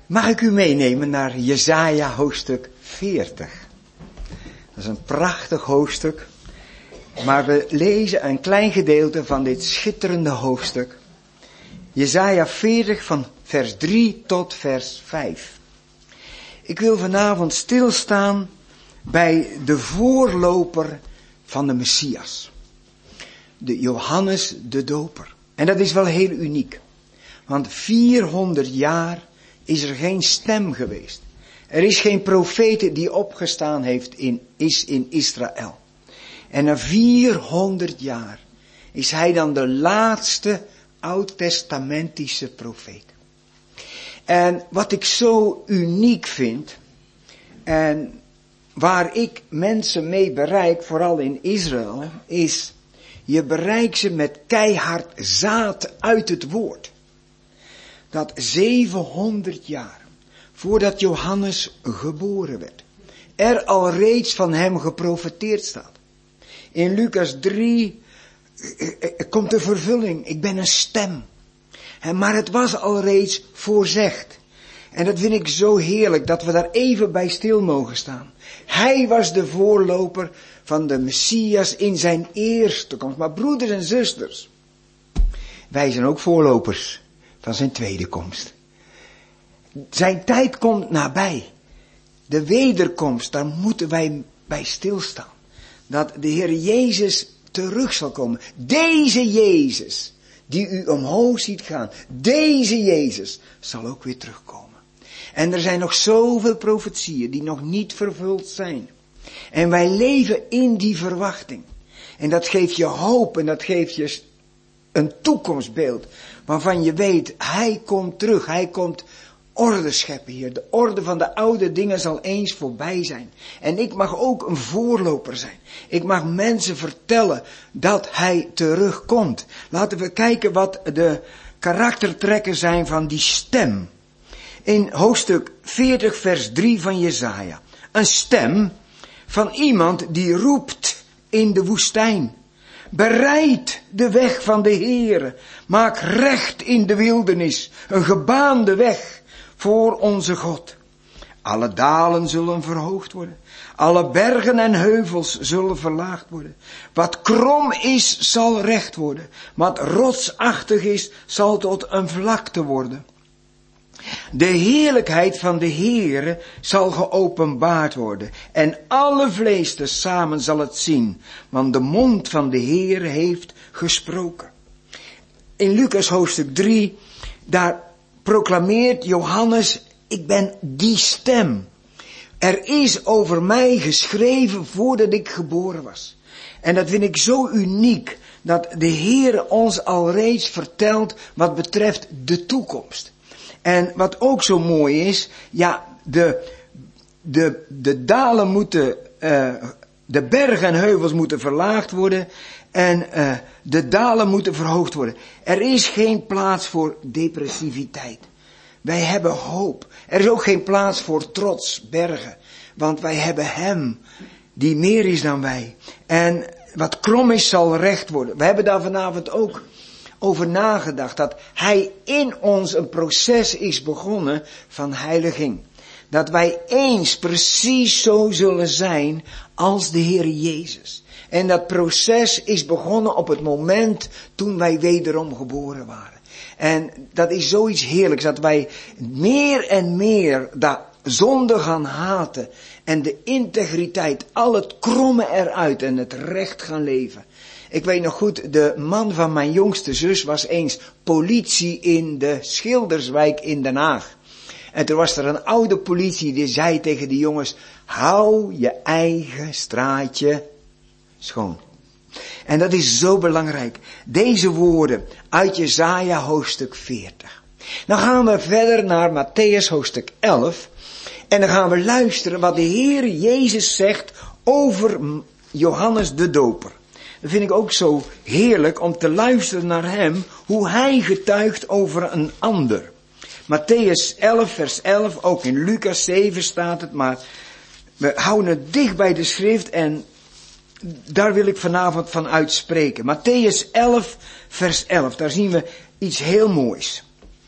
Mag ik u meenemen naar Jesaja hoofdstuk 40. Dat is een prachtig hoofdstuk. Maar we lezen een klein gedeelte van dit schitterende hoofdstuk. Jesaja 40 van vers 3 tot vers 5. Ik wil vanavond stilstaan bij de voorloper van de Messias. De Johannes de Doper. En dat is wel heel uniek. Want 400 jaar is er geen stem geweest. Er is geen profeet die opgestaan is in Israël. En na 400 jaar is hij dan de laatste oud-testamentische profeet. En wat ik zo uniek vind, en waar ik mensen mee bereik, vooral in Israël, is, je bereikt ze met keihard zaad uit het woord. Dat 700 jaar voordat Johannes geboren werd, er al reeds van hem geprofeteerd staat. In Lucas 3 komt de vervulling, ik ben een stem. Maar het was al reeds voorzegd. En dat vind ik zo heerlijk dat we daar even bij stil mogen staan. Hij was de voorloper van de Messias in zijn eerste komst. Maar broeders en zusters, wij zijn ook voorlopers van zijn tweede komst. Zijn tijd komt nabij. De wederkomst, daar moeten wij bij stilstaan. Dat de Heer Jezus terug zal komen. Deze Jezus, die u omhoog ziet gaan, deze Jezus zal ook weer terugkomen. En er zijn nog zoveel profetieën die nog niet vervuld zijn. En wij leven in die verwachting. En dat geeft je hoop en dat geeft je een toekomstbeeld. Waarvan je weet, hij komt terug, hij komt orde scheppen hier. De orde van de oude dingen zal eens voorbij zijn. En ik mag ook een voorloper zijn. Ik mag mensen vertellen dat hij terugkomt. Laten we kijken wat de karaktertrekken zijn van die stem. In hoofdstuk 40 vers 3 van Jesaja. Een stem van iemand die roept in de woestijn. Bereid de weg van de Heere. Maak recht in de wildernis. Een gebaande weg voor onze God. Alle dalen zullen verhoogd worden. Alle bergen en heuvels zullen verlaagd worden. Wat krom is, zal recht worden. Wat rotsachtig is, zal tot een vlakte worden. De heerlijkheid van de Heere zal geopenbaard worden. En alle vlees tezamen zal het zien. Want de mond van de Heere heeft gesproken. In Lucas hoofdstuk 3, daar proclameert Johannes, ik ben die stem. Er is over mij geschreven voordat ik geboren was. En dat vind ik zo uniek, dat de Heere ons al reeds vertelt wat betreft de toekomst. En wat ook zo mooi is, ja, de dalen moeten, de bergen en heuvels moeten verlaagd worden en de dalen moeten verhoogd worden. Er is geen plaats voor depressiviteit. Wij hebben hoop. Er is ook geen plaats voor trots, bergen, want wij hebben hem die meer is dan wij. En wat krom is, zal recht worden. We hebben daar vanavond ook over nagedacht, dat hij in ons een proces is begonnen van heiliging. Dat wij eens precies zo zullen zijn als de Heer Jezus. En dat proces is begonnen op het moment toen wij wederom geboren waren. En dat is zoiets heerlijks, dat wij meer en meer dat zonde gaan haten. En de integriteit, al het kromme eruit en het recht gaan leven. Ik weet nog goed, de man van mijn jongste zus was eens politie in de Schilderswijk in Den Haag. En toen was er een oude politie die zei tegen de jongens, hou je eigen straatje schoon. En dat is zo belangrijk. Deze woorden uit Jesaja hoofdstuk 40. Dan gaan we verder naar Matthäus hoofdstuk 11. En dan gaan we luisteren wat de Heer Jezus zegt over Johannes de Doper. Dat vind ik ook zo heerlijk om te luisteren naar hem, hoe hij getuigt over een ander. Matthäus 11 vers 11, ook in Lucas 7 staat het, maar we houden het dicht bij de schrift en daar wil ik vanavond van uitspreken. Matthäus 11 vers 11, daar zien we iets heel moois.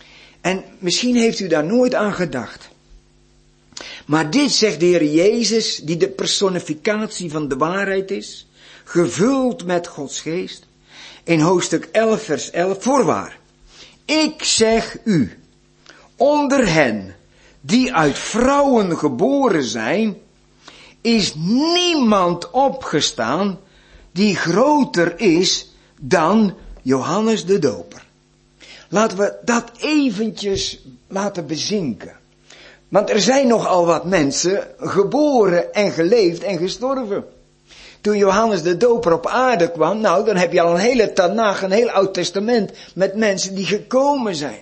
En misschien heeft u daar nooit aan gedacht. Maar dit zegt de Heer Jezus, die de personificatie van de waarheid is, gevuld met Gods geest, in hoofdstuk 11 vers 11, voorwaar. Ik zeg u, onder hen die uit vrouwen geboren zijn, is niemand opgestaan die groter is dan Johannes de Doper. Laten we dat eventjes laten bezinken. Want er zijn nogal wat mensen geboren en geleefd en gestorven. Toen Johannes de Doper op aarde kwam, nou dan heb je al een hele Tanach, een heel Oud Testament met mensen die gekomen zijn.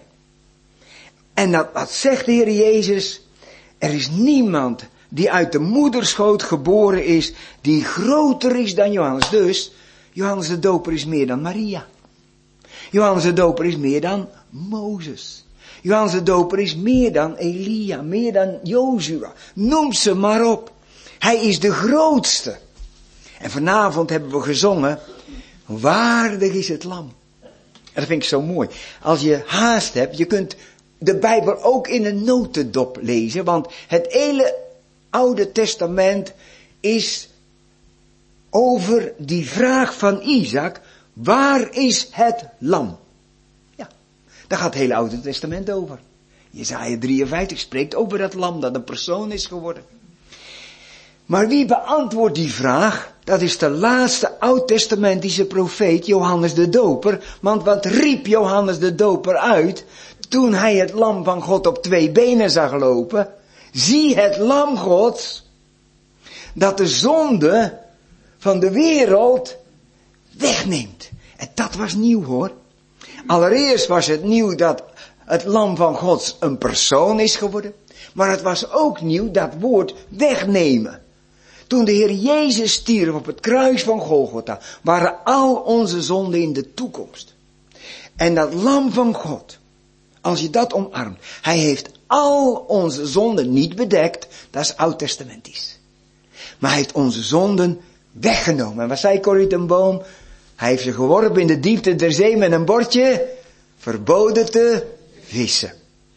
En dat zegt de Heer Jezus, er is niemand die uit de moederschoot geboren is, die groter is dan Johannes. Dus, Johannes de Doper is meer dan Maria. Johannes de Doper is meer dan Mozes. Johannes de Doper is meer dan Elia, meer dan Jozua. Noem ze maar op. Hij is de grootste. En vanavond hebben we gezongen, waardig is het lam. En dat vind ik zo mooi. Als je haast hebt, je kunt de Bijbel ook in een notendop lezen, want het hele Oude Testament is over die vraag van Isaac, waar is het lam? Ja, daar gaat het hele Oude Testament over. Jesaja 53 spreekt over dat lam dat een persoon is geworden. Maar wie beantwoordt die vraag? Dat is de laatste Oud-testamentische profeet, Johannes de Doper. Want wat riep Johannes de Doper uit toen hij het lam van God op 2 benen zag lopen? Zie het lam Gods, dat de zonde van de wereld wegneemt. En dat was nieuw hoor. Allereerst was het nieuw dat het lam van Gods een persoon is geworden. Maar het was ook nieuw dat woord wegnemen. Toen de Heer Jezus stierf op het kruis van Golgotha, waren al onze zonden in de toekomst. En dat lam van God, als je dat omarmt, hij heeft al onze zonden niet bedekt, dat is oud-testamentisch. Maar hij heeft onze zonden weggenomen. En wat zei Corrie ten Boom? Hij heeft ze geworpen in de diepte der zee met een bordje, verboden te vissen.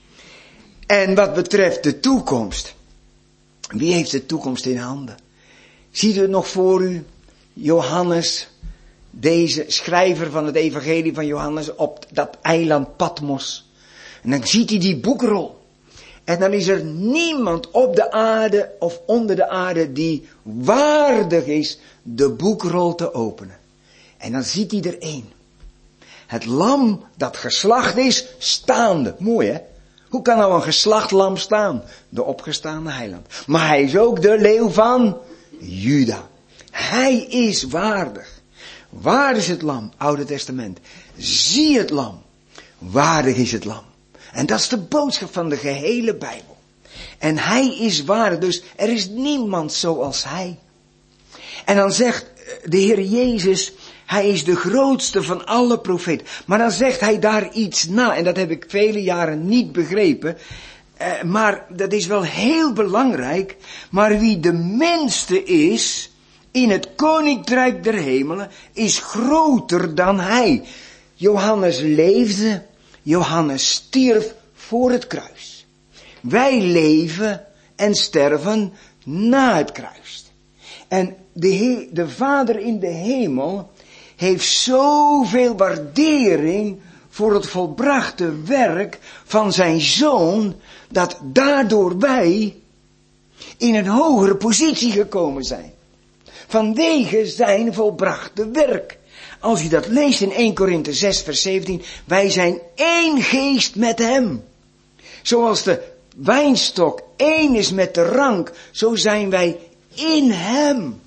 En wat betreft de toekomst, wie heeft de toekomst in handen? Ziet u het nog voor u? Johannes, deze schrijver van het evangelie van Johannes op dat eiland Patmos. En dan ziet hij die boekrol. En dan is er niemand op de aarde of onder de aarde die waardig is de boekrol te openen. En dan ziet hij er één. Het lam dat geslacht is, staande. Mooi hè? Hoe kan nou een geslacht lam staan? De opgestane heiland. Maar hij is ook de leeuw van Juda. Hij is waardig. Waar is het lam? Oude Testament. Zie het lam. Waardig is het lam. En dat is de boodschap van de gehele Bijbel. En hij is waardig. Dus er is niemand zoals hij. En dan zegt de Heer Jezus, hij is de grootste van alle profeten. Maar dan zegt hij daar iets na. En dat heb ik vele jaren niet begrepen. Maar dat is wel heel belangrijk. Maar wie de minste is in het koninkrijk der hemelen is groter dan hij. Johannes leefde. Johannes stierf voor het kruis. Wij leven en sterven na het kruis. En de Vader in de hemel heeft zoveel waardering voor het volbrachte werk van zijn Zoon, dat daardoor wij in een hogere positie gekomen zijn. Vanwege zijn volbrachte werk. Als je dat leest in 1 Korinthe 6 vers 17, wij zijn één geest met hem. Zoals de wijnstok één is met de rank, zo zijn wij in hem.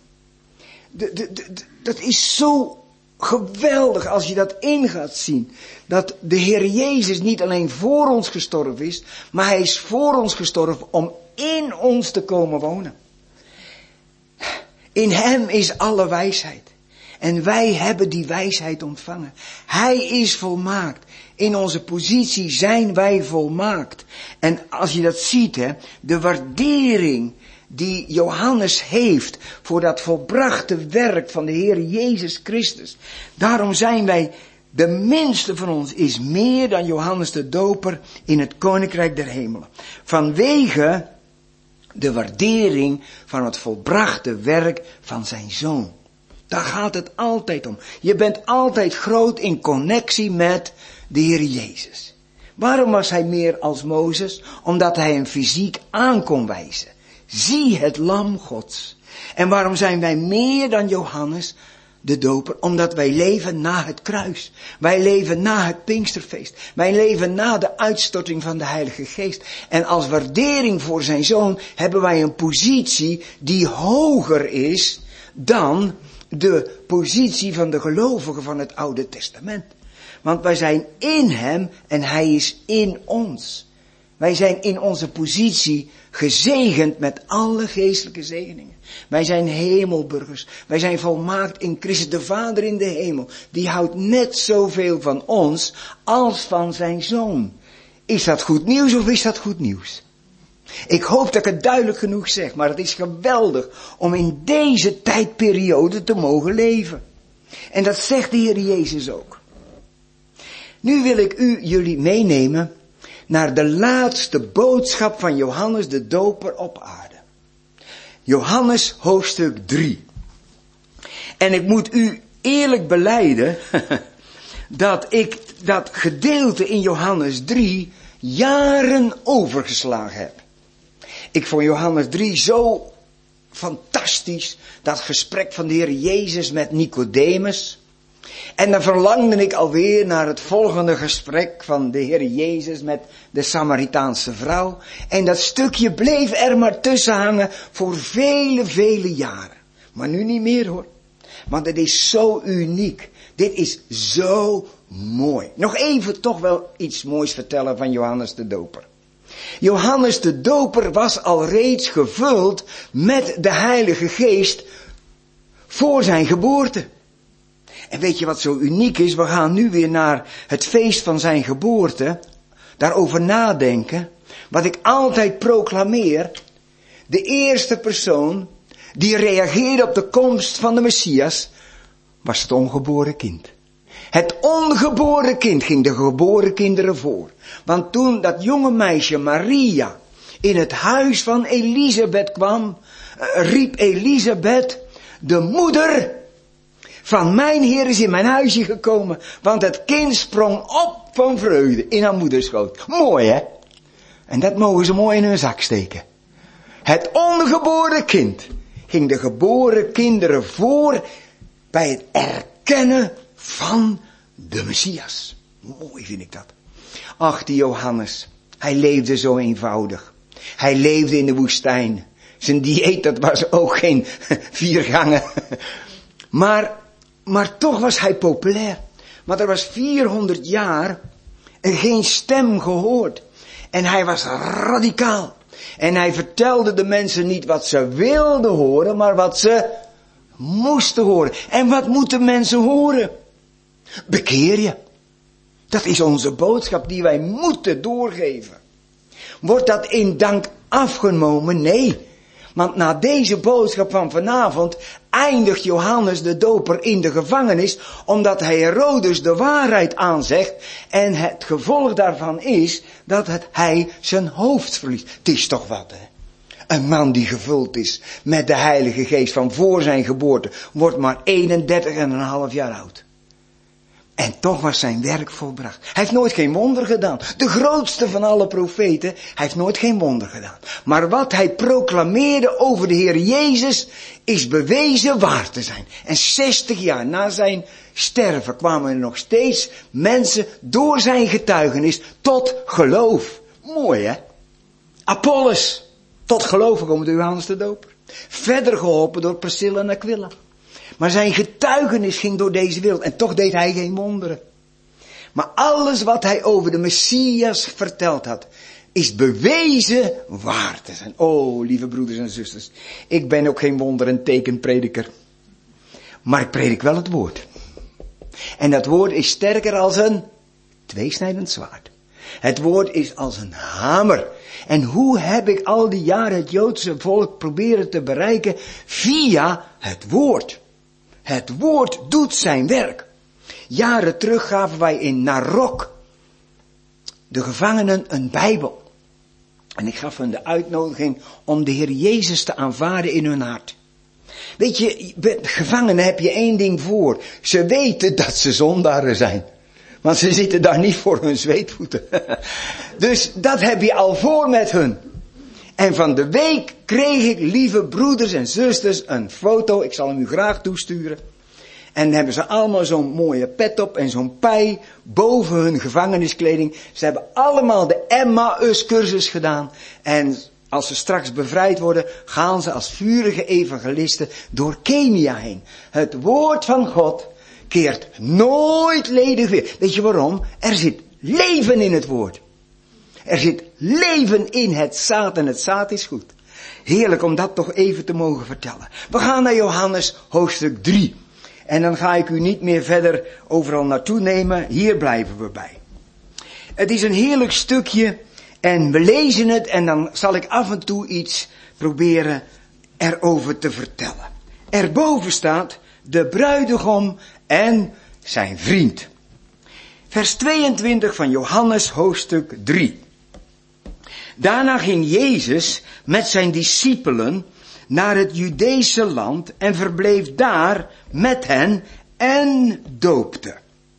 Dat is zo geweldig als je dat in gaat zien. Dat de Heer Jezus niet alleen voor ons gestorven is, maar hij is voor ons gestorven om in ons te komen wonen. In hem is alle wijsheid. En wij hebben die wijsheid ontvangen. Hij is volmaakt. In onze positie zijn wij volmaakt. En als je dat ziet, hè, de waardering die Johannes heeft voor dat volbrachte werk van de Heer Jezus Christus. Daarom zijn wij De minste van ons is meer dan Johannes de Doper in het koninkrijk der hemelen. Vanwege de waardering van het volbrachte werk van zijn zoon. Daar gaat het altijd om. Je bent altijd groot in connectie met de Heer Jezus. Waarom was hij meer als Mozes? Omdat hij hem fysiek aan kon wijzen. Zie het lam Gods. En waarom zijn wij meer dan Johannes de Doper? Omdat wij leven na het kruis. Wij leven na het Pinksterfeest. Wij leven na de uitstorting van de Heilige Geest. En als waardering voor zijn zoon hebben wij een positie die hoger is dan de positie van de gelovigen van het Oude Testament. Want wij zijn in hem en hij is in ons. Wij zijn in onze positie gezegend met alle geestelijke zegeningen. Wij zijn hemelburgers. Wij zijn volmaakt in Christus, de Vader in de hemel. Die houdt net zoveel van ons als van zijn zoon. Is dat goed nieuws of is dat goed nieuws? Ik hoop dat ik het duidelijk genoeg zeg, maar het is geweldig om in deze tijdperiode te mogen leven. En dat zegt de Heer Jezus ook. Nu wil ik jullie meenemen naar de laatste boodschap van Johannes de Doper op aarde. Johannes hoofdstuk 3. En ik moet u eerlijk belijden dat ik dat gedeelte in Johannes 3 jaren overgeslagen heb. Ik vond Johannes 3 zo fantastisch, dat gesprek van de Heer Jezus met Nicodemus. En dan verlangde ik alweer naar het volgende gesprek van de Heer Jezus met de Samaritaanse vrouw. En dat stukje bleef er maar tussen hangen voor vele, vele jaren. Maar nu niet meer hoor. Want het is zo uniek. Dit is zo mooi. Nog even toch wel iets moois vertellen van Johannes de Doper. Johannes de Doper was al reeds gevuld met de Heilige Geest voor zijn geboorte. En weet je wat zo uniek is? We gaan nu weer naar het feest van zijn geboorte. Daarover nadenken. Wat ik altijd proclameer. De eerste persoon die reageerde op de komst van de Messias was het ongeboren kind. Het ongeboren kind ging de geboren kinderen voor. Want toen dat jonge meisje Maria in het huis van Elisabeth kwam, riep Elisabeth, de moeder van mijn Heer is in mijn huisje gekomen. Want het kind sprong op van vreugde in haar moederschoot. Mooi hè? En dat mogen ze mooi in hun zak steken. Het ongeboren kind ging de geboren kinderen voor bij het erkennen van de Messias. Mooi vind ik dat. Ach, die Johannes, hij leefde zo eenvoudig. Hij leefde in de woestijn. Zijn dieet, dat was ook geen 4 gangen. Maar toch was hij populair. Want er was 400 jaar geen stem gehoord. En hij was radicaal. En hij vertelde de mensen niet wat ze wilden horen, maar wat ze moesten horen. En wat moeten mensen horen? Bekeer je. Dat is onze boodschap die wij moeten doorgeven. Wordt dat in dank afgenomen? Nee. Want na deze boodschap van vanavond eindigt Johannes de Doper in de gevangenis, omdat hij Herodes de waarheid aanzegt. En het gevolg daarvan is dat hij zijn hoofd verliest. Het is toch wat, hè? Een man die gevuld is met de Heilige Geest van voor zijn geboorte, wordt maar 31,5 jaar oud. En toch was zijn werk volbracht. Hij heeft nooit geen wonder gedaan. De grootste van alle profeten, hij heeft nooit geen wonder gedaan. Maar wat hij proclameerde over de Heer Jezus is bewezen waar te zijn. En 60 jaar na zijn sterven kwamen er nog steeds mensen door zijn getuigenis tot geloof. Mooi hè? Apollos, tot geloof gekomen door Johannes de Doper. Verder geholpen door Priscilla en Aquila. Maar zijn getuigenis ging door deze wereld en toch deed hij geen wonderen. Maar alles wat hij over de Messias verteld had, is bewezen waar te zijn. Oh, lieve broeders en zusters, ik ben ook geen wonder- en tekenprediker. Maar ik predik wel het woord. En dat woord is sterker als een tweesnijdend zwaard. Het woord is als een hamer. En hoe heb ik al die jaren het Joodse volk proberen te bereiken? Via het woord. Het woord doet zijn werk. Jaren terug gaven wij in Narok de gevangenen een Bijbel. En ik gaf hen de uitnodiging om de Heer Jezus te aanvaarden in hun hart. Weet je, gevangenen heb je één ding voor. Ze weten dat ze zondaren zijn. Want ze zitten daar niet voor hun zweetvoeten. Dus dat heb je al voor met hun. En van de week kreeg ik, lieve broeders en zusters, een foto. Ik zal hem u graag toesturen. En dan hebben ze allemaal zo'n mooie pet op en zo'n pij boven hun gevangeniskleding. Ze hebben allemaal de Emmaus-cursus gedaan. En als ze straks bevrijd worden, gaan ze als vurige evangelisten door Kenia heen. Het woord van God keert nooit ledig weer. Weet je waarom? Er zit leven in het woord. Er zit leven in het zaad en het zaad is goed. Heerlijk om dat toch even te mogen vertellen. We gaan naar Johannes hoofdstuk 3. En dan ga ik u niet meer verder overal naartoe nemen. Hier blijven we bij. Het is een heerlijk stukje en we lezen het en dan zal ik af en toe iets proberen erover te vertellen. Erboven staat de bruidegom en zijn vriend. Vers 22 van Johannes hoofdstuk 3. Daarna ging Jezus met zijn discipelen naar het Judeese land en verbleef daar met hen en doopte.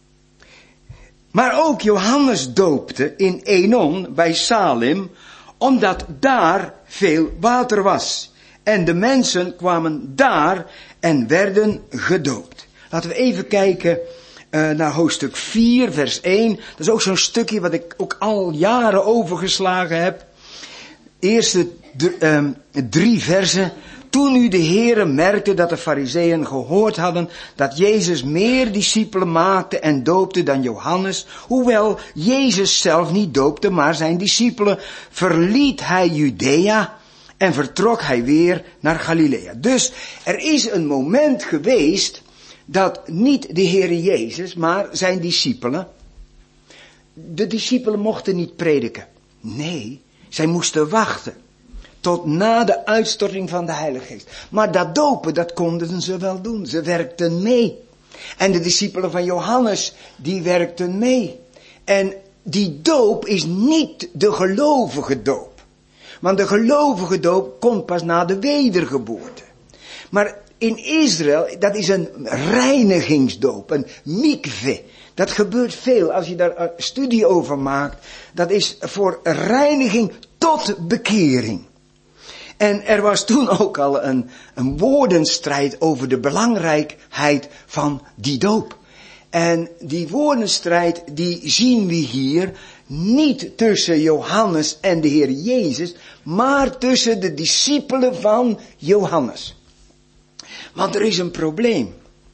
Maar ook Johannes doopte in Enon bij Salim, omdat daar veel water was. En de mensen kwamen daar en werden gedoopt. Laten we even kijken naar hoofdstuk 4, vers 1. Dat is ook zo'n stukje wat ik ook al jaren overgeslagen heb. Eerste 3 versen. Toen nu de Heere merkte dat de Farizeeën gehoord hadden dat Jezus meer discipelen maakte en doopte dan Johannes, hoewel Jezus zelf niet doopte, maar zijn discipelen, verliet hij Judea en vertrok hij weer naar Galilea. Dus er is een moment geweest dat niet de Heere Jezus, maar zijn discipelen, de discipelen mochten niet prediken. Nee, zij moesten wachten tot na de uitstorting van de Heilige Geest. Maar dat dopen, dat konden ze wel doen. Ze werkten mee. En de discipelen van Johannes, die werkten mee. En die doop is niet de gelovige doop. Want de gelovige doop komt pas na de wedergeboorte. Maar in Israël, dat is een reinigingsdoop, een mikve. Dat gebeurt veel als je daar studie over maakt. Dat is voor reiniging tot bekering. En er was toen ook al een woordenstrijd over de belangrijkheid van die doop. En die woordenstrijd, die zien we hier niet tussen Johannes en de Heer Jezus, maar tussen de discipelen van Johannes. Want er is een probleem.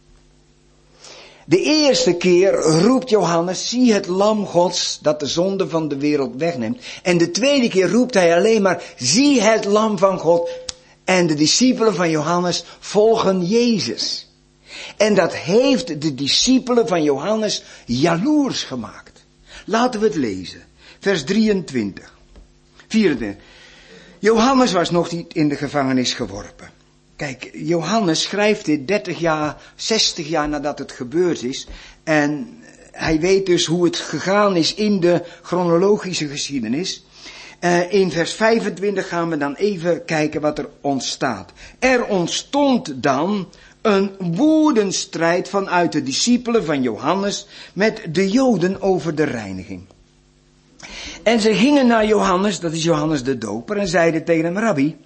De eerste keer roept Johannes, zie het lam Gods dat de zonde van de wereld wegneemt. En de tweede keer roept hij alleen maar, zie het lam van God. En de discipelen van Johannes volgen Jezus. En dat heeft de discipelen van Johannes jaloers gemaakt. Laten we het lezen. Vers 23. 24. Johannes was nog niet in de gevangenis geworpen. Kijk, Johannes schrijft dit 30 jaar, 60 jaar nadat het gebeurd is. En hij weet dus hoe het gegaan is in de chronologische geschiedenis. In vers 25 gaan we dan even kijken wat er ontstaat. Er ontstond dan een woordenstrijd vanuit de discipelen van Johannes met de Joden over de reiniging. En ze gingen naar Johannes, dat is Johannes de Doper, en zeiden tegen hem, Rabbi,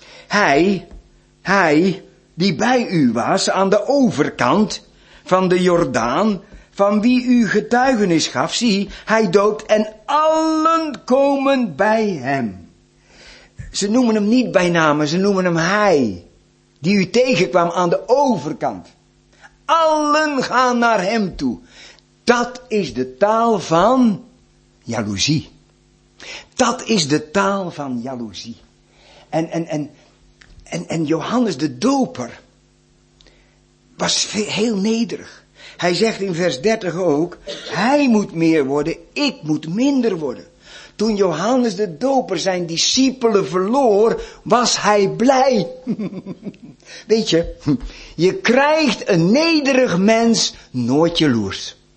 hij die bij u was aan de overkant van de Jordaan, van wie u getuigenis gaf, zie, hij doopt en allen komen bij hem. Ze noemen hem niet bij naam, ze noemen hem hij, die u tegenkwam aan de overkant. Allen gaan naar hem toe. Dat is de taal van jaloezie. Dat is de taal van jaloezie. En Johannes de Doper was heel nederig. Hij zegt in vers 30 ook, hij moet meer worden, ik moet minder worden. Toen Johannes de Doper zijn discipelen verloor, was hij blij. Weet je, je krijgt een nederig mens nooit jaloers.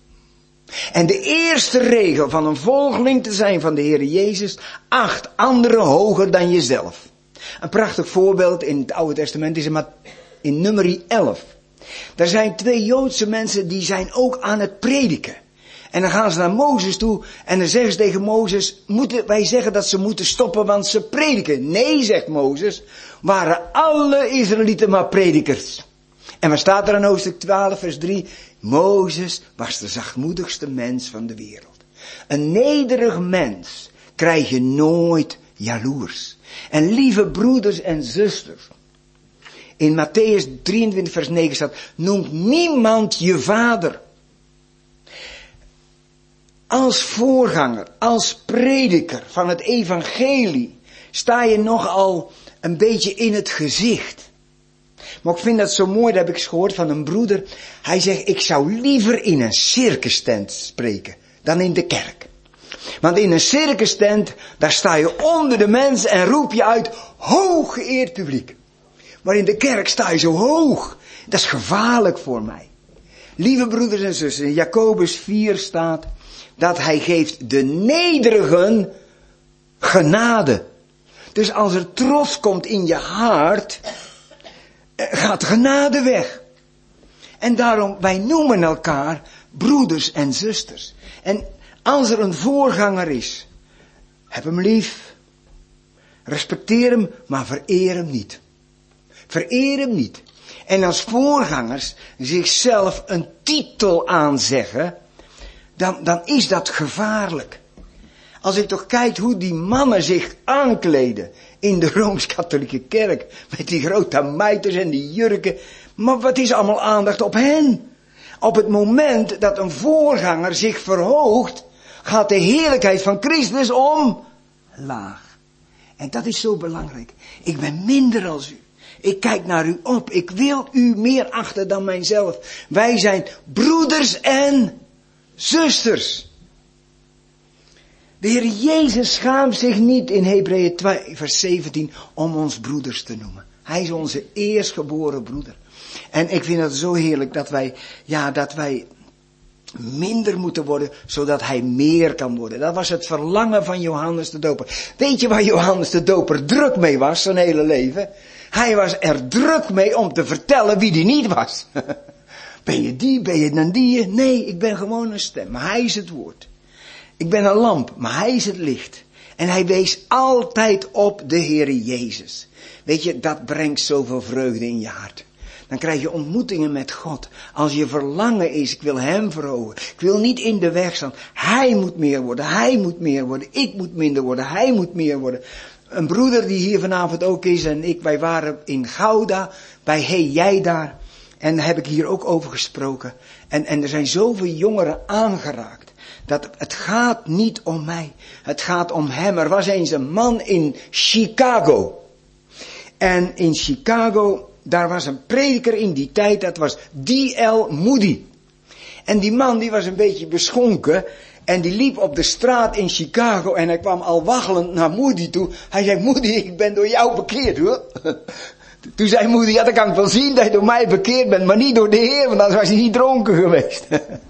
En de eerste regel van een volgeling te zijn van de Heer Jezus, acht anderen hoger dan jezelf. Een prachtig voorbeeld in het Oude Testament is in Numeri 11. Daar zijn 2 Joodse mensen die zijn ook aan het prediken. En dan gaan ze naar Mozes toe en dan zeggen ze tegen Mozes, moeten wij zeggen dat ze moeten stoppen, want ze prediken? Nee, zegt Mozes, waren alle Israëlieten maar predikers. En wat staat er in hoofdstuk 12 vers 3? Mozes was de zachtmoedigste mens van de wereld. Een nederig mens krijg je nooit jaloers. En lieve broeders en zusters, in Matthäus 23 vers 9 staat, noemt niemand je vader. Als voorganger, als prediker van het evangelie, sta je nogal een beetje in het gezicht. Maar ik vind dat zo mooi, dat heb ik eens gehoord van een broeder. Hij zegt, ik zou liever in een circustent spreken dan in de kerk. Want in een circustent, daar sta je onder de mensen en roep je uit, hoog geëerd publiek. Maar in de kerk sta je zo hoog. Dat is gevaarlijk voor mij. Lieve broeders en zussen, in Jacobus 4 staat dat hij geeft de nederigen genade. Dus als er trots komt in je hart, gaat genade weg. En daarom, wij noemen elkaar broeders en zusters. En als er een voorganger is, heb hem lief. Respecteer hem, maar vereer hem niet. Vereer hem niet. En als voorgangers zichzelf een titel aanzeggen, dan is dat gevaarlijk. Als ik toch kijk hoe die mannen zich aankleden in de Rooms-Katholieke kerk, met die grote mijters en die jurken, maar wat is allemaal aandacht op hen? Op het moment dat een voorganger zich verhoogt, gaat de heerlijkheid van Christus omlaag. En dat is zo belangrijk. Ik ben minder als u. Ik kijk naar u op. Ik wil u meer achten dan mijzelf. Wij zijn broeders en zusters. De Heer Jezus schaamt zich niet in Hebreeën 2 vers 17 om ons broeders te noemen. Hij is onze eerstgeboren broeder. En ik vind het zo heerlijk dat wij minder moeten worden, zodat hij meer kan worden. Dat was het verlangen van Johannes de Doper. Weet je waar Johannes de Doper druk mee was, zijn hele leven? Hij was er druk mee om te vertellen wie die niet was. Ben je die, ben je dan die? Nee, ik ben gewoon een stem, maar hij is het woord. Ik ben een lamp, maar hij is het licht. En hij wees altijd op de Heere Jezus. Weet je, dat brengt zoveel vreugde in je hart. Dan krijg je ontmoetingen met God. Als je verlangen is, ik wil hem verhogen. Ik wil niet in de weg staan. Hij moet meer worden, hij moet meer worden. Ik moet minder worden, hij moet meer worden. Een broeder die hier vanavond ook is en ik, wij waren in Gouda, bij Hey Jij Daar. En daar heb ik hier ook over gesproken. En er zijn zoveel jongeren aangeraakt. Dat het gaat niet om mij. Het gaat om hem. Er was eens een man in Chicago. En in Chicago, daar was een prediker in die tijd, dat was D.L. Moody. En die man die was een beetje beschonken. En die liep op de straat in Chicago en hij kwam al waggelend naar Moody toe. Hij zei, Moody, ik ben door jou bekeerd hoor. Toen zei Moody, ja, dan kan ik wel zien dat je door mij bekeerd bent, maar niet door de Heer, want anders was hij niet dronken geweest.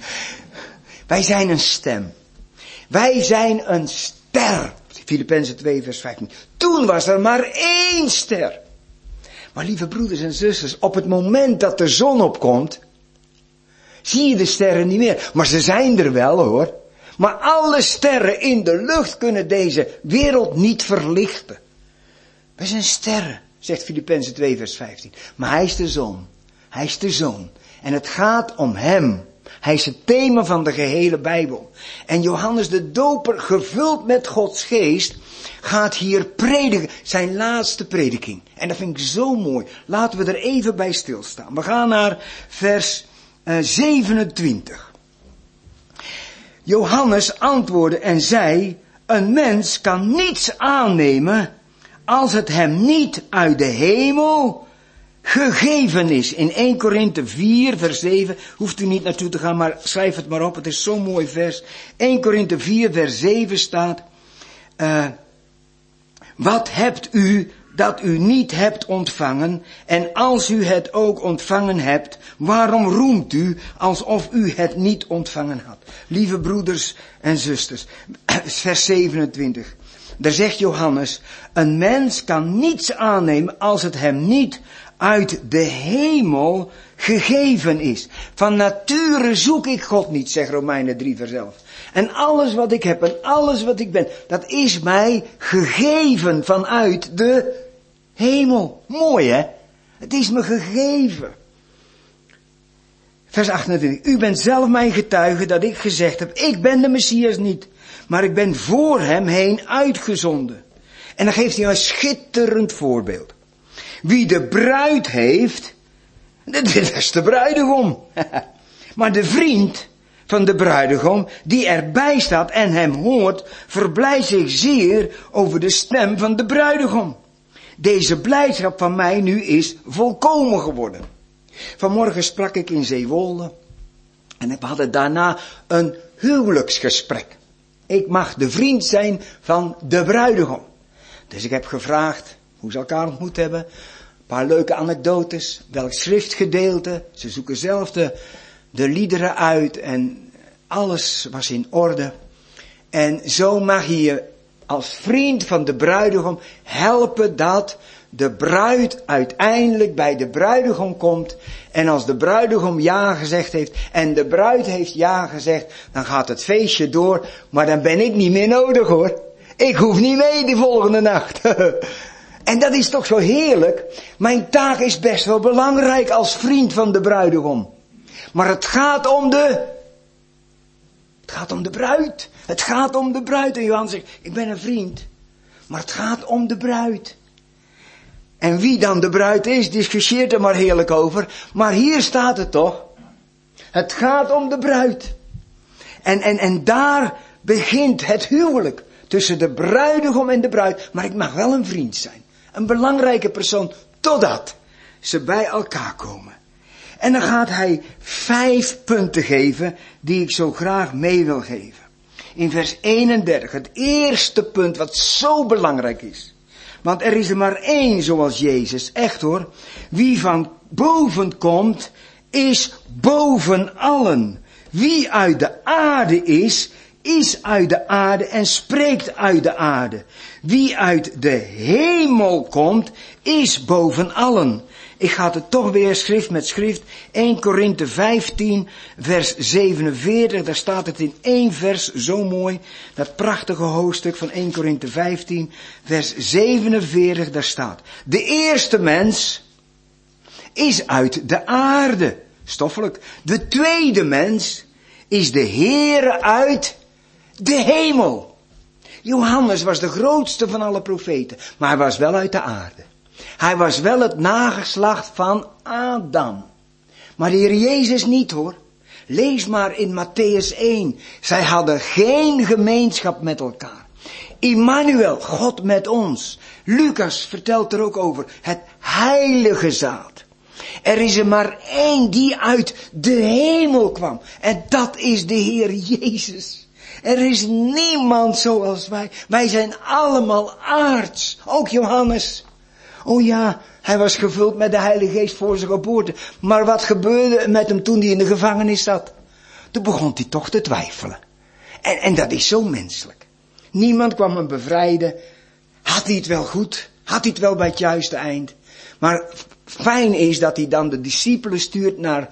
Wij zijn een stem. Wij zijn een ster. Filippenzen 2 vers 15. Toen was er maar 1 ster. Maar lieve broeders en zusters, op het moment dat de zon opkomt, zie je de sterren niet meer. Maar ze zijn er wel hoor. Maar alle sterren in de lucht kunnen deze wereld niet verlichten. Wij zijn sterren, zegt Filippenzen 2 vers 15. Maar hij is de zon. Hij is de zoon. En het gaat om hem. Hij is het thema van de gehele Bijbel. En Johannes de Doper, gevuld met Gods geest, gaat hier prediken. Zijn laatste prediking. En dat vind ik zo mooi. Laten we er even bij stilstaan. We gaan naar vers 27. Johannes antwoordde en zei, een mens kan niets aannemen als het hem niet uit de hemel gegeven is. In 1 Korinthe 4 vers 7, hoeft u niet naartoe te gaan, maar schrijf het maar op, het is zo'n mooi vers. 1 Korinthe 4 vers 7 staat, wat hebt u dat u niet hebt ontvangen, en als u het ook ontvangen hebt, waarom roemt u alsof u het niet ontvangen had? Lieve broeders en zusters, vers 27. Daar zegt Johannes, een mens kan niets aannemen als het hem niet uit de hemel gegeven is. Van nature zoek ik God niet, zegt Romeinen 3 vers 11. En alles wat ik heb en alles wat ik ben, dat is mij gegeven vanuit de hemel. Mooi hè? Het is me gegeven. Vers 28. U bent zelf mijn getuige dat ik gezegd heb, ik ben de Messias niet, maar ik ben voor hem heen uitgezonden. En dan geeft hij een schitterend voorbeeld. Wie de bruid heeft, dat is de bruidegom. Maar de vriend van de bruidegom, die erbij staat en hem hoort, verblijdt zich zeer over de stem van de bruidegom. Deze blijdschap van mij nu is volkomen geworden. Vanmorgen sprak ik in Zeewolde en we hadden daarna een huwelijksgesprek. Ik mag de vriend zijn van de bruidegom. Dus ik heb gevraagd hoe ze elkaar ontmoet hebben. Een paar leuke anekdotes, welk schriftgedeelte. Ze zoeken zelf de liederen uit en alles was in orde. En zo mag je als vriend van de bruidegom helpen dat de bruid uiteindelijk bij de bruidegom komt. En als de bruidegom ja gezegd heeft en de bruid heeft ja gezegd, dan gaat het feestje door. Maar dan ben ik niet meer nodig hoor. Ik hoef niet mee de volgende nacht. En dat is toch zo heerlijk. Mijn taak is best wel belangrijk als vriend van de bruidegom. Maar het gaat om de bruid. Het gaat om de bruid. En Johannes zegt, ik ben een vriend. Maar het gaat om de bruid. En wie dan de bruid is, discussieert er maar heerlijk over. Maar hier staat het toch. Het gaat om de bruid. En daar begint het huwelijk. Tussen de bruidegom en de bruid. Maar ik mag wel een vriend zijn. Een belangrijke persoon. Totdat ze bij elkaar komen. En dan gaat hij 5 punten geven. Die ik zo graag mee wil geven. In vers 31. Het eerste punt wat zo belangrijk is. Want er is er maar één zoals Jezus. Echt hoor. Wie van boven komt, is boven allen. Wie uit de aarde is uit de aarde en spreekt uit de aarde. Wie uit de hemel komt, is boven allen. Ik ga het toch weer schrift met schrift. 1 Korinthe 15 vers 47. Daar staat het in 1 vers zo mooi. Dat prachtige hoofdstuk van 1 Korinthe 15 vers 47. Daar staat. De eerste mens is uit de aarde. Stoffelijk. De tweede mens is de Heere uit de hemel. Johannes was de grootste van alle profeten. Maar hij was wel uit de aarde. Hij was wel het nageslacht van Adam. Maar de Heer Jezus niet hoor. Lees maar in Matthäus 1. Zij hadden geen gemeenschap met elkaar. Immanuel, God met ons. Lucas vertelt er ook over. Het heilige zaad. Er is er maar één die uit de hemel kwam. En dat is de Heer Jezus. Er is niemand zoals wij. Wij zijn allemaal aards. Ook Johannes. Oh ja, hij was gevuld met de Heilige Geest voor zijn geboorte. Maar wat gebeurde met hem toen hij in de gevangenis zat? Toen begon hij toch te twijfelen. En dat is zo menselijk. Niemand kwam hem bevrijden. Had hij het wel goed? Had hij het wel bij het juiste eind? Maar fijn is dat hij dan de discipelen stuurt naar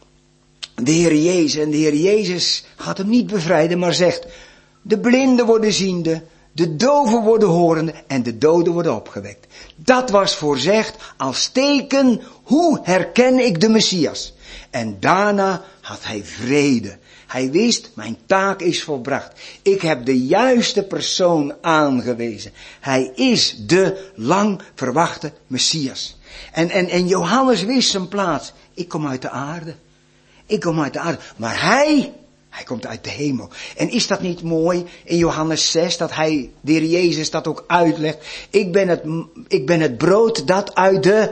de Heer Jezus. En de Heer Jezus gaat hem niet bevrijden, maar zegt, de blinden worden ziende, de doven worden horende en de doden worden opgewekt. Dat was voorzegd als teken, hoe herken ik de Messias? En daarna had hij vrede. Hij wist, mijn taak is volbracht. Ik heb de juiste persoon aangewezen. Hij is de lang verwachte Messias. En Johannes wist zijn plaats. Ik kom uit de aarde. Ik kom uit de aarde. Maar hij komt uit de hemel. En is dat niet mooi in Johannes 6 dat de Heer Jezus dat ook uitlegt. Ik ben het brood dat uit de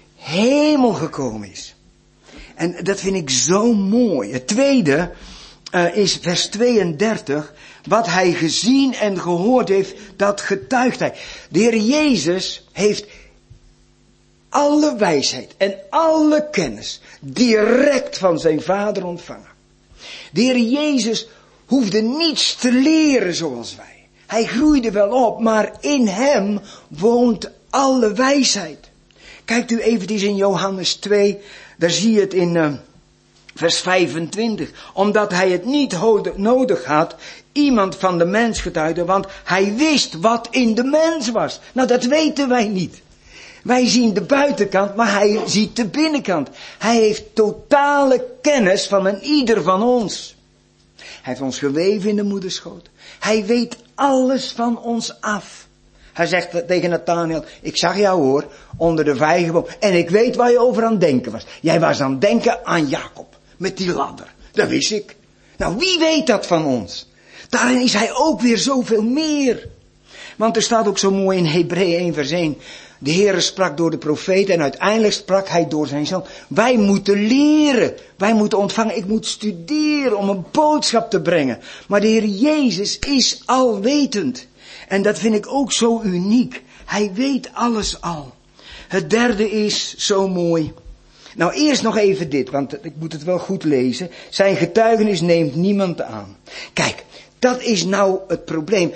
hemel gekomen is. En dat vind ik zo mooi. Het tweede is vers 32. Wat hij gezien en gehoord heeft, dat getuigt hij. De Heer Jezus heeft alle wijsheid en alle kennis direct van zijn Vader ontvangen. De Heer Jezus hoefde niets te leren zoals wij. Hij groeide wel op, maar in hem woont alle wijsheid. Kijkt u eventjes in Johannes 2, daar zie je het in vers 25. Omdat hij het niet nodig had, iemand van de mens getuigde, want hij wist wat in de mens was. Nou, dat weten wij niet. Wij zien de buitenkant, maar hij ziet de binnenkant. Hij heeft totale kennis van een ieder van ons. Hij heeft ons geweven in de moederschoot. Hij weet alles van ons af. Hij zegt tegen Nathanael, ik zag jou hoor, onder de vijgenboom. En ik weet waar je over aan het denken was. Jij was aan het denken aan Jacob, met die ladder. Dat wist ik. Nou, wie weet dat van ons? Daarin is hij ook weer zoveel meer. Want er staat ook zo mooi in Hebreeën 1 vers 1. De Heere sprak door de profeet en uiteindelijk sprak hij door zijn zoon. Wij moeten leren. Wij moeten ontvangen. Ik moet studeren om een boodschap te brengen. Maar de Heer Jezus is alwetend. En dat vind ik ook zo uniek. Hij weet alles al. Het derde is zo mooi. Nou, eerst nog even dit, want ik moet het wel goed lezen. Zijn getuigenis neemt niemand aan. Kijk, dat is nou het probleem.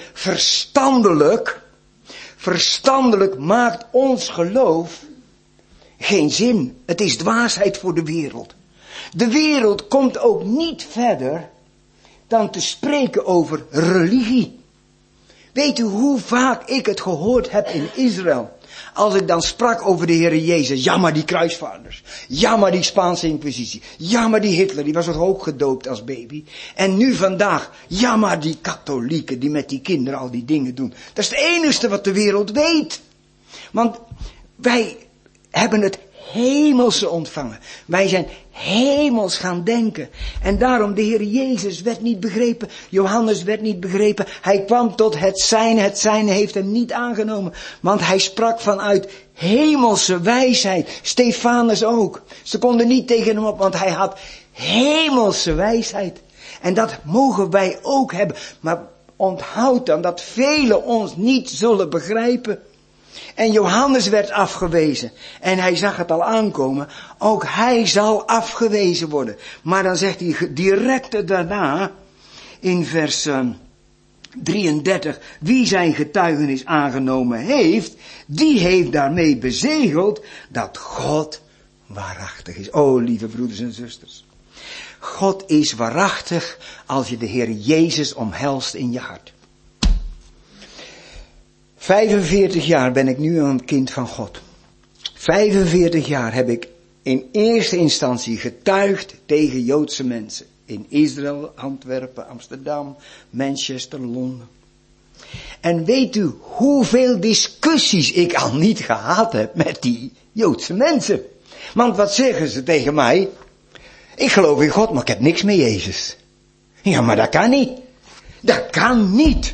Verstandelijk maakt ons geloof geen zin. Het is dwaasheid voor de wereld. De wereld komt ook niet verder dan te spreken over religie. Weet u hoe vaak ik het gehoord heb in Israël? Als ik dan sprak over de Heer Jezus. Ja, maar die kruisvaarders. Ja, maar die Spaanse inquisitie. Ja, maar die Hitler, die was toch ook gedoopt als baby. En nu vandaag. Ja, maar die katholieken die met die kinderen al die dingen doen. Dat is het enige wat de wereld weet. Want wij hebben het hemelse ontvangen. Wij zijn hemels gaan denken. En daarom, de Heer Jezus werd niet begrepen. Johannes werd niet begrepen. Hij kwam tot het zijne heeft hem niet aangenomen. Want hij sprak vanuit hemelse wijsheid. Stefanus ook. Ze konden niet tegen hem op, want hij had hemelse wijsheid. En dat mogen wij ook hebben. Maar onthoud dan dat velen ons niet zullen begrijpen. En Johannes werd afgewezen. En hij zag het al aankomen. Ook hij zal afgewezen worden. Maar dan zegt hij direct daarna, in vers 33, wie zijn getuigenis aangenomen heeft, die heeft daarmee bezegeld dat God waarachtig is. O, lieve broeders en zusters. God is waarachtig als je de Heer Jezus omhelst in je hart. 45 jaar ben ik nu een kind van God. 45 jaar heb ik in eerste instantie getuigd tegen Joodse mensen. In Israël, Antwerpen, Amsterdam, Manchester, Londen. En weet u hoeveel discussies ik al niet gehad heb met die Joodse mensen? Want wat zeggen ze tegen mij? Ik geloof in God, maar ik heb niks met Jezus. Ja, maar dat kan niet. Dat kan niet.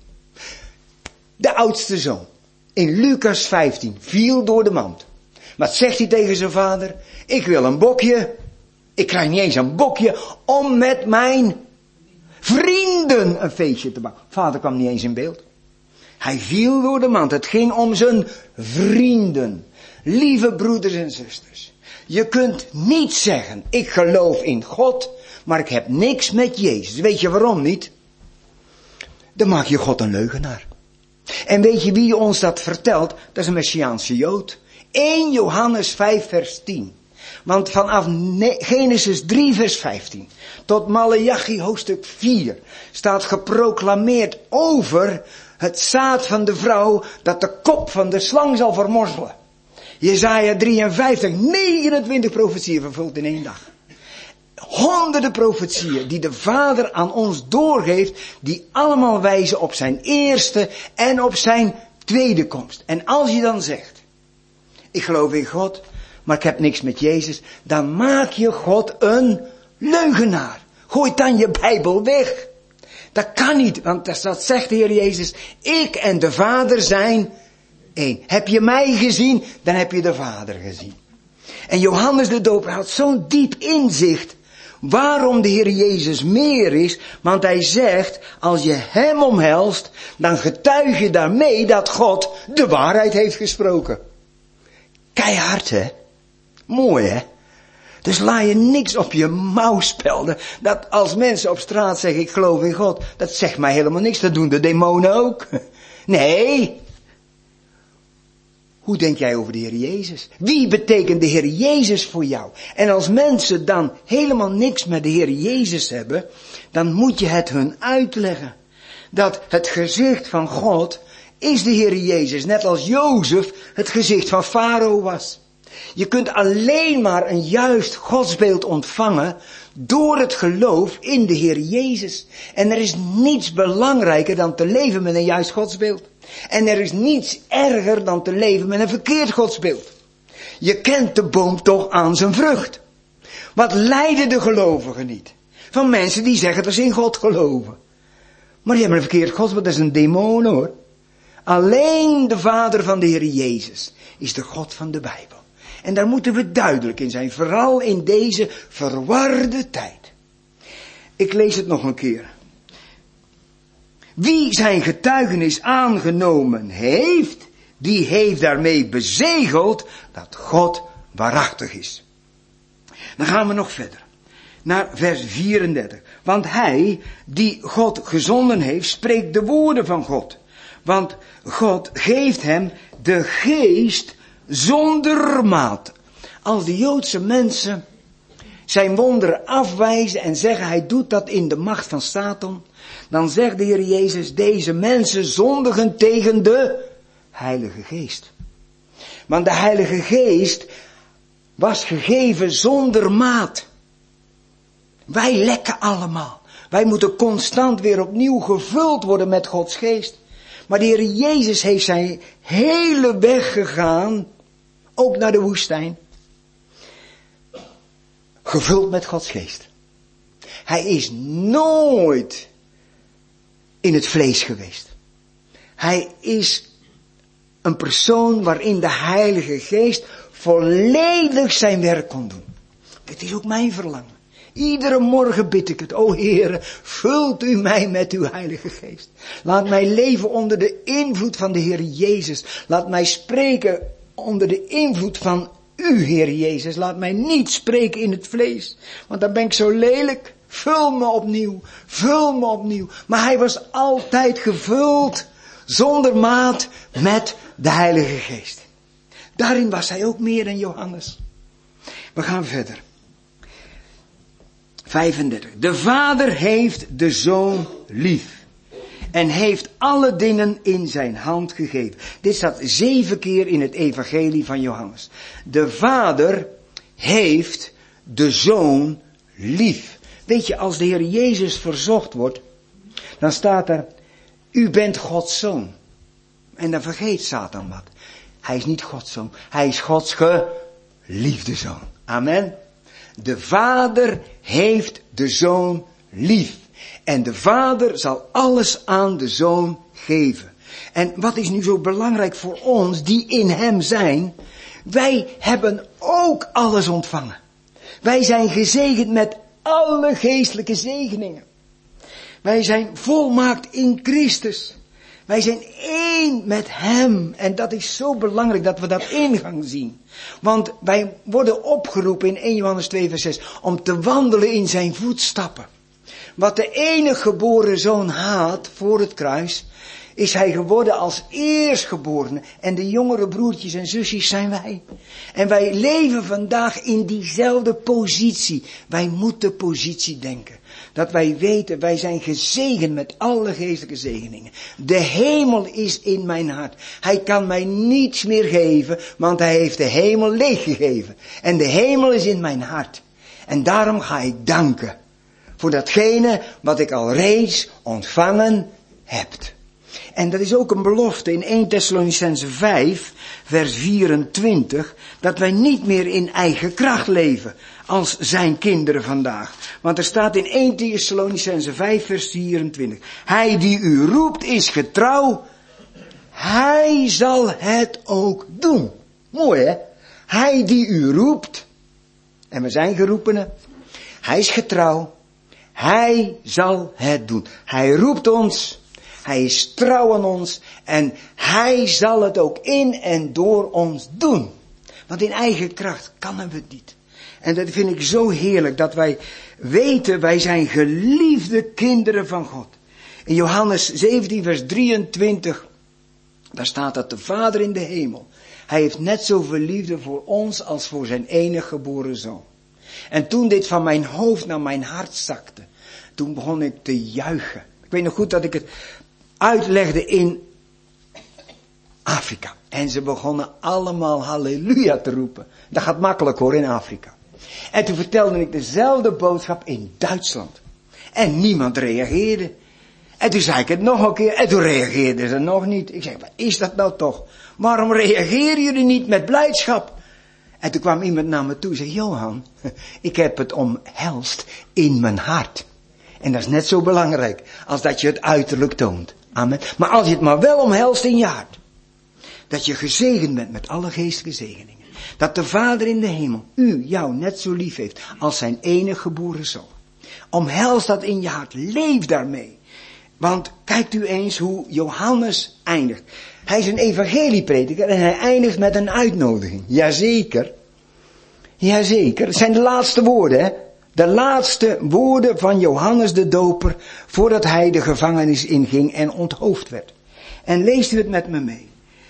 De oudste zoon, in Lucas 15, viel door de mand. Wat zegt hij tegen zijn vader? Ik wil een bokje. Ik krijg niet eens een bokje om met mijn vrienden een feestje te maken. Vader kwam niet eens in beeld. Hij viel door de mand. Het ging om zijn vrienden. Lieve broeders en zusters. Je kunt niet zeggen, ik geloof in God, maar ik heb niks met Jezus. Weet je waarom niet? Dan maak je God een leugenaar. En weet je wie ons dat vertelt? Dat is een Messiaanse Jood. 1 Johannes 5 vers 10. Want vanaf Genesis 3 vers 15 tot Maleachi hoofdstuk 4 staat geproclameerd over het zaad van de vrouw dat de kop van de slang zal vermorzelen. Jesaja 53, 29 profetieën vervuld in 1 dag. Honderden profetieën die de Vader aan ons doorgeeft, die allemaal wijzen op zijn eerste en op zijn tweede komst. En als je dan zegt, ik geloof in God, maar ik heb niks met Jezus, dan maak je God een leugenaar. Gooi dan je Bijbel weg. Dat kan niet, want dat zegt de Heer Jezus, ik en de Vader zijn één. Heb je mij gezien, dan heb je de Vader gezien. En Johannes de Doper had zo'n diep inzicht. waarom de Heer Jezus meer is. Want hij zegt, als je hem omhelst, dan getuig je daarmee dat God de waarheid heeft gesproken. Keihard, hè? Mooi, hè? Dus laat je niks op je mouw spelden. Dat als mensen op straat zeggen, ik geloof in God, dat zegt mij helemaal niks. Dat doen de demonen ook. Nee. Hoe denk jij over de Heer Jezus? Wie betekent de Heer Jezus voor jou? En als mensen dan helemaal niks met de Heer Jezus hebben, dan moet je het hun uitleggen. Dat het gezicht van God is de Heer Jezus. Net als Jozef het gezicht van Farao was. Je kunt alleen maar een juist godsbeeld ontvangen door het geloof in de Heer Jezus. En er is niets belangrijker dan te leven met een juist godsbeeld. En er is niets erger dan te leven met een verkeerd godsbeeld. Je kent de boom toch aan zijn vrucht. Wat lijden de gelovigen niet? Van mensen die zeggen dat ze in God geloven. Maar die hebben een verkeerd godsbeeld, dat is een demon hoor. Alleen de Vader van de Heer Jezus is de God van de Bijbel. En daar moeten we duidelijk in zijn, vooral in deze verwarde tijd. Ik lees het nog een keer. Wie zijn getuigenis aangenomen heeft, die heeft daarmee bezegeld dat God waarachtig is. Dan gaan we nog verder. Naar vers 34. Want hij, die God gezonden heeft, spreekt de woorden van God. Want God geeft hem de geest zonder maat. Als de Joodse mensen zijn wonderen afwijzen en zeggen hij doet dat in de macht van Satan, dan zegt de Heer Jezus, deze mensen zondigen tegen de Heilige Geest. Want de Heilige Geest was gegeven zonder maat. Wij lekken allemaal. Wij moeten constant weer opnieuw gevuld worden met Gods Geest. Maar de Heer Jezus heeft zijn hele weg gegaan, ook naar de woestijn, gevuld met Gods Geest. Hij is nooit in het vlees geweest. Hij is een persoon waarin de Heilige Geest volledig zijn werk kon doen. Dit is ook mijn verlangen. Iedere morgen bid ik het. O Heere, vult u mij met uw Heilige Geest. Laat mij leven onder de invloed van de Heer Jezus. Laat mij spreken onder de invloed van u, Heer Jezus. Laat mij niet spreken in het vlees. Want dan ben ik zo lelijk. Vul me opnieuw. Vul me opnieuw. Maar hij was altijd gevuld, zonder maat, met de Heilige Geest. Daarin was hij ook meer dan Johannes. We gaan verder. 35. De Vader heeft de Zoon lief. En heeft alle dingen in zijn hand gegeven. Dit staat 7 keer in het evangelie van Johannes. De Vader heeft de Zoon lief. Weet je, als de Heer Jezus verzocht wordt, dan staat er, u bent Gods Zoon. En dan vergeet Satan wat. Hij is niet Gods Zoon, hij is Gods geliefde Zoon. Amen. De Vader heeft de Zoon lief. En de Vader zal alles aan de Zoon geven. En wat is nu zo belangrijk voor ons die in hem zijn? Wij hebben ook alles ontvangen. Wij zijn gezegend met alle geestelijke zegeningen. Wij zijn volmaakt in Christus. Wij zijn één met hem. En dat is zo belangrijk dat we dat in gaan zien. Want wij worden opgeroepen in 1 Johannes 2 vers 6 om te wandelen in zijn voetstappen. Wat de enige geboren zoon haat voor het kruis, is hij geworden als eerstgeborene. En de jongere broertjes en zusjes zijn wij. En wij leven vandaag in diezelfde positie. Wij moeten positie denken. Dat wij weten, wij zijn gezegend met alle geestelijke zegeningen. De hemel is in mijn hart. Hij kan mij niets meer geven, want hij heeft de hemel leeggegeven. En de hemel is in mijn hart. En daarom ga ik danken. Voor datgene wat ik al reeds ontvangen heb. En dat is ook een belofte in 1 Thessalonicenzen 5, vers 24, dat wij niet meer in eigen kracht leven als zijn kinderen vandaag. Want er staat in 1 Thessalonicenzen 5, vers 24, hij die u roept is getrouw, hij zal het ook doen. Mooi hè? Hij die u roept, en we zijn geroepenen, Hij is getrouw. Hij zal het doen. Hij roept ons. Hij is trouw aan ons. En hij zal het ook in en door ons doen. Want in eigen kracht kan we het niet. En dat vind ik zo heerlijk. Dat wij weten, wij zijn geliefde kinderen van God. In Johannes 17 vers 23. Daar staat dat de Vader in de hemel. Hij heeft net zoveel liefde voor ons als voor zijn enige geboren zoon. En toen dit van mijn hoofd naar mijn hart zakte. Toen begon ik te juichen. Ik weet nog goed dat ik het uitlegde in Afrika. En ze begonnen allemaal halleluja te roepen. Dat gaat makkelijk hoor in Afrika. En toen vertelde ik dezelfde boodschap in Duitsland. En niemand reageerde. En toen zei ik het nog een keer. En toen reageerden ze nog niet. Ik zei, wat is dat nou toch? Waarom reageren jullie niet met blijdschap? En toen kwam iemand naar me toe en zei, Johan, ik heb het omhelst in mijn hart. En dat is net zo belangrijk als dat je het uiterlijk toont. Amen. Maar als je het maar wel omhelst in je hart. Dat je gezegend bent met alle geestelijke zegeningen. Dat de Vader in de hemel jou net zo lief heeft als zijn enige geboren zoon. Omhels dat in je hart. Leef daarmee. Want kijkt u eens hoe Johannes eindigt. Hij is een evangelieprediker en hij eindigt met een uitnodiging. Jazeker. Jazeker. Het zijn de laatste woorden, hè. De laatste woorden van Johannes de Doper voordat hij de gevangenis inging en onthoofd werd. En leest u het met me mee.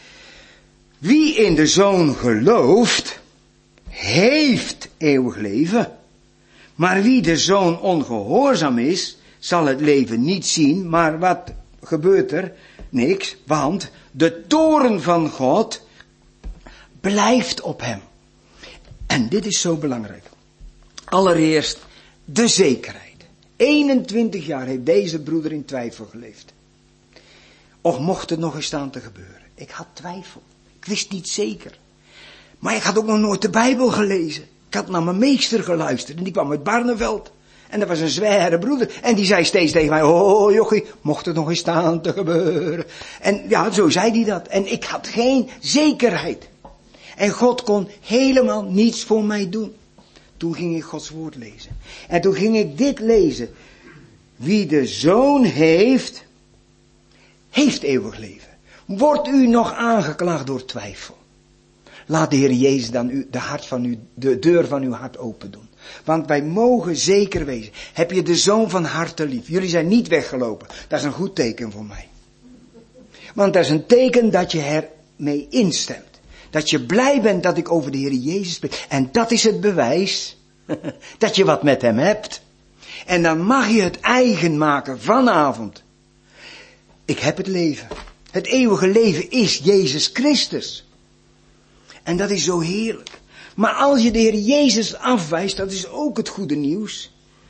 Wie in de Zoon gelooft, heeft eeuwig leven. Maar wie de Zoon ongehoorzaam is, zal het leven niet zien. Maar wat gebeurt er? Niks, want de toorn van God blijft op hem. En dit is zo belangrijk. Allereerst de zekerheid. 21 jaar heeft deze broeder in twijfel geleefd. Och, mocht het nog eens staan te gebeuren. Ik had twijfel. Ik wist niet zeker. Maar ik had ook nog nooit de Bijbel gelezen. Ik had naar mijn meester geluisterd. En die kwam uit Barneveld. En dat was een zware broeder. En die zei steeds tegen mij, oh jochie, mocht het nog eens staan te gebeuren. En ja, zo zei hij dat. En ik had geen zekerheid. En God kon helemaal niets voor mij doen. Toen ging ik Gods woord lezen. En toen ging ik dit lezen. Wie de Zoon heeft, heeft eeuwig leven. Wordt u nog aangeklaagd door twijfel? Laat de Heer Jezus dan de deur van uw hart open doen. Want wij mogen zeker wezen. Heb je de Zoon van harte lief? Jullie zijn niet weggelopen. Dat is een goed teken voor mij. Want dat is een teken dat je ermee instemt. Dat je blij bent dat ik over de Heer Jezus spreek. En dat is het bewijs dat je wat met hem hebt. En dan mag je het eigen maken vanavond. Ik heb het leven. Het eeuwige leven is Jezus Christus. En dat is zo heerlijk. Maar als je de Heer Jezus afwijst, dat is ook het goede nieuws.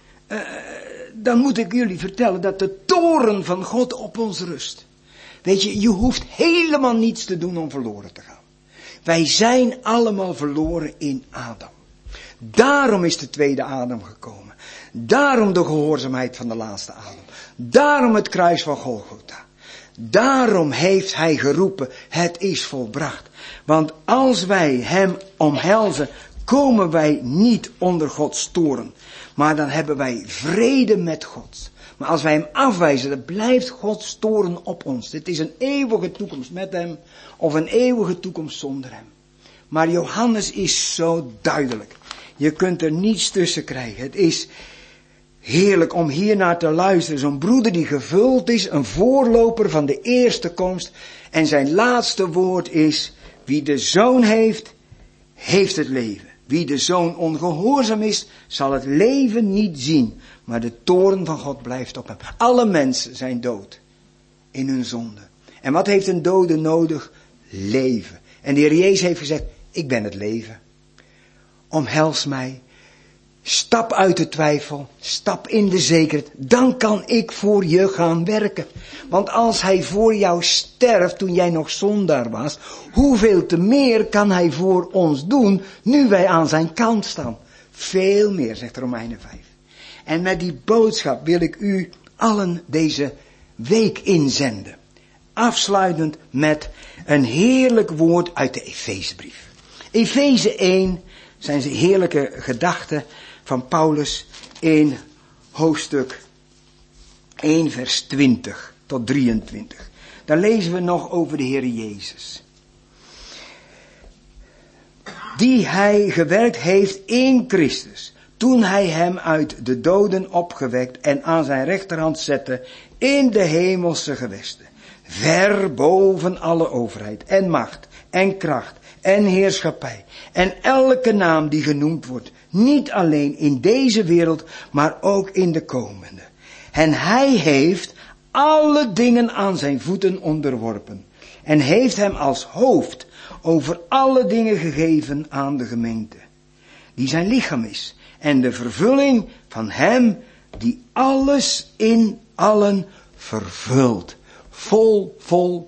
Dan moet ik jullie vertellen dat de toorn van God op ons rust. Weet je, je hoeft helemaal niets te doen om verloren te gaan. Wij zijn allemaal verloren in Adam. Daarom is de tweede Adam gekomen. Daarom de gehoorzaamheid van de laatste Adam. Daarom het kruis van Golgotha. Daarom heeft hij geroepen, het is volbracht. Want als wij hem omhelzen, komen wij niet onder Gods toorn. Maar dan hebben wij vrede met God. Maar als wij hem afwijzen, dan blijft Gods toorn op ons. Het is een eeuwige toekomst met hem, of een eeuwige toekomst zonder hem. Maar Johannes is zo duidelijk. Je kunt er niets tussen krijgen. Het is heerlijk om hier naar te luisteren. Zo'n broeder die gevuld is, een voorloper van de eerste komst. En zijn laatste woord is, wie de Zoon heeft, heeft het leven. Wie de Zoon ongehoorzaam is, zal het leven niet zien. Maar de toorn van God blijft op hem. Alle mensen zijn dood in hun zonde. En wat heeft een dode nodig? Leven. En de Heer Jezus heeft gezegd, ik ben het leven. Omhels mij. Stap uit de twijfel. Stap in de zekerheid. Dan kan ik voor je gaan werken. Want als hij voor jou sterft toen jij nog zondaar was, hoeveel te meer kan hij voor ons doen nu wij aan zijn kant staan? Veel meer, zegt Romeinen 5. En met die boodschap wil ik u allen deze week inzenden. Afsluitend met een heerlijk woord uit de Efezebrief. Efeze 1 zijn ze heerlijke gedachten van Paulus in hoofdstuk 1 vers 20 tot 23. Daar lezen we nog over de Heer Jezus. Die hij gewerkt heeft in Christus, toen hij hem uit de doden opgewekt en aan zijn rechterhand zette in de hemelse gewesten. Ver boven alle overheid en macht en kracht en heerschappij en elke naam die genoemd wordt. Niet alleen in deze wereld, maar ook in de komende. En hij heeft alle dingen aan zijn voeten onderworpen. En heeft hem als hoofd over alle dingen gegeven aan de gemeente. Die zijn lichaam is. En de vervulling van hem die alles in allen vervult. Vol.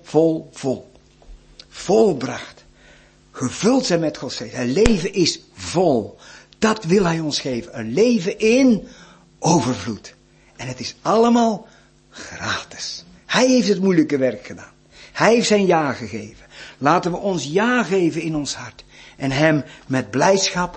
Volbracht. Gevuld zijn met Gods geest. Een leven is vol. Dat wil hij ons geven. Een leven in overvloed. En het is allemaal gratis. Hij heeft het moeilijke werk gedaan. Hij heeft zijn ja gegeven. Laten we ons ja geven in ons hart. En hem met blijdschap